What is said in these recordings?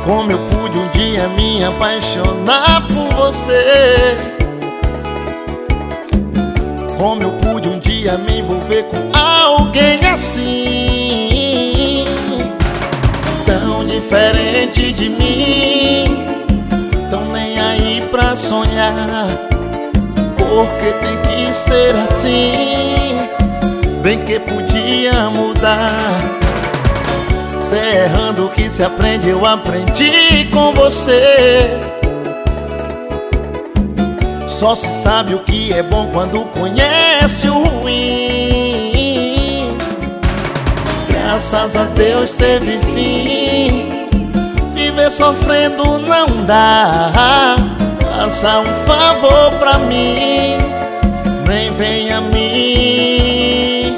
Como eu pude um dia me apaixonar por você? Como eu pude um dia me envolver com alguém assim? Tão diferente de mim, tão nem aí pra sonhar. Porque tem que ser assim, bem que podia mudar. Cê errando que se aprende, eu aprendi com você. Só se sabe o que é bom quando conhece o ruim. Graças a Deus teve fim. Viver sofrendo não dá. Faça um favor pra mim, nem venha me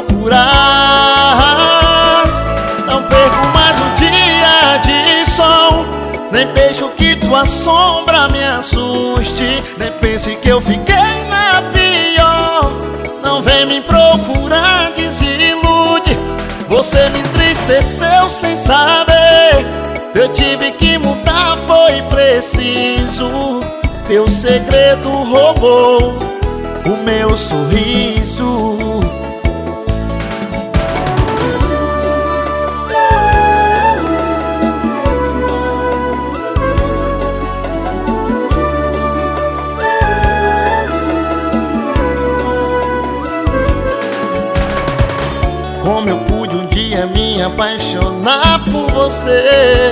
procurar. Não perco mais um dia de sol, nem deixo que tua sombra me assuste. Nem pense que eu fiquei na pior. Não vem me procurar, desilude. Você me entristeceu sem saber. Eu tive que mudar, foi preciso. Teu segredo roubou o meu sorriso. Como eu pude um dia me apaixonar por você?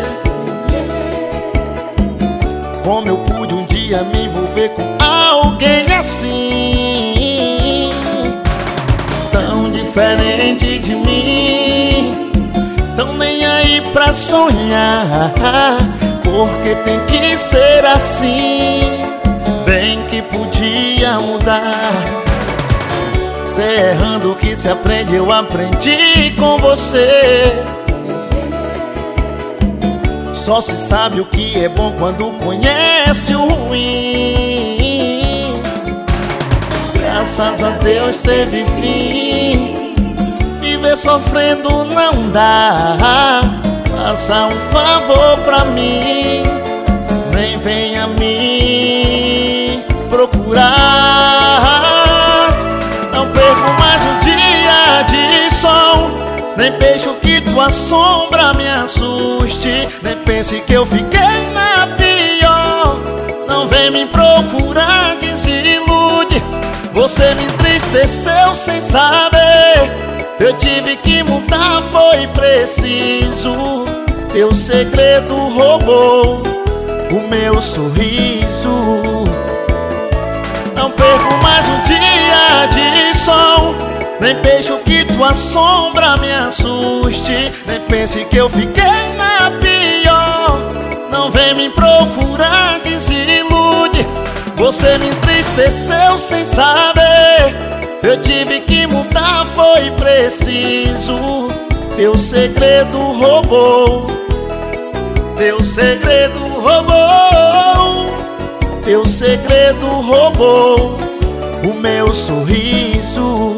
Como eu pude um dia me envolver com alguém assim? Tão diferente de mim, tão nem aí pra sonhar. Porque tem que ser assim, bem que podia mudar. Cê errando que se aprende, eu aprendi com você. Só se sabe o que é bom quando conhece o ruim. Graças a Deus teve fim. Viver sofrendo não dá. Faça um favor pra mim, nem venha me procurar. Não perco mais um dia de sol, nem deixo que tua sombra me assuste. Nem pense que eu fiquei na pior. Não vem me procurar, desilude. Você me entristeceu sem saber. Eu tive que mudar, foi preciso. Teu segredo roubou o meu sorriso. Não perco mais um dia de sol, nem deixo que tua sombra me assuste. Nem pense que eu fiquei na pior. Não vem me procurar, desilude. Você me entristeceu sem saber. Eu tive que mudar, foi preciso. Teu segredo roubou. Teu segredo roubou. Teu segredo roubou o meu sorriso.